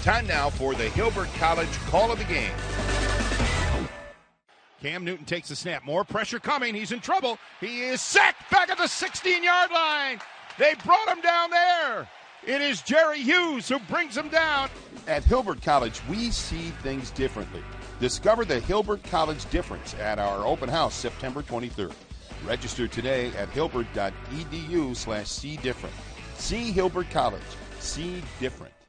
Time now for the Hilbert College Call of the Game. Cam Newton takes the snap. More pressure coming. He's in trouble. He is sacked back at the 16-yard line. They brought him down there. It is Jerry Hughes who brings him down. At Hilbert College, we see things differently. Discover the Hilbert College difference at our open house September 23rd. Register today at hilbert.edu/see different. See Hilbert College. See different.